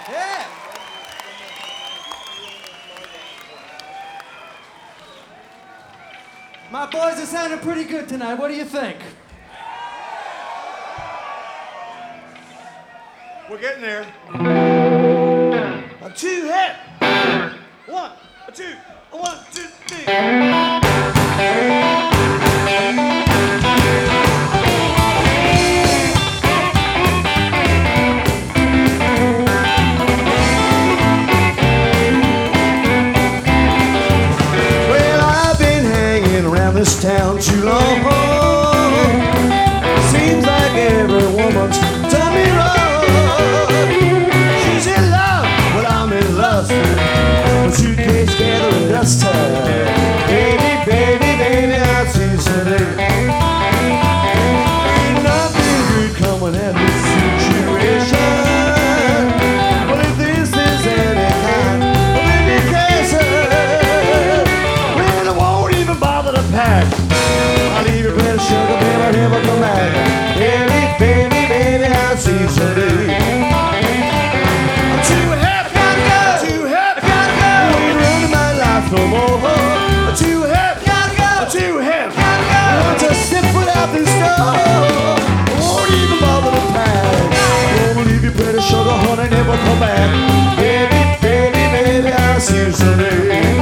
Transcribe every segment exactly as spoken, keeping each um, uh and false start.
Yeah. My boys are sounding pretty good tonight. What do you think? We're getting there. A two hip. One, a two, a one, two, three. Well, I've been hanging around this town too long. Seems like every woman's done me wrong. She's in love, but I'm in lust. A suitcase gathering dust. Baby, baby, baby, I see today. Ain't nothing good coming at this situation. But if this is any kind of indication, well, I won't even bother to pack. I'll leave your bread, sugar, baby, I'll never come back. Baby, baby, baby, I see today. I'm too happy, gotta go. Too happy, gotta go. I ain't running my life no more. I'm too happy, gotta go. I'm too happy, gotta go. I want to step foot out this door. I won't even bother to pack. Gonna leave your pretty sugar, honey, never come back. Baby, baby, baby, I see you today.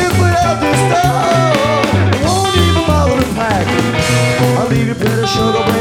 Sugar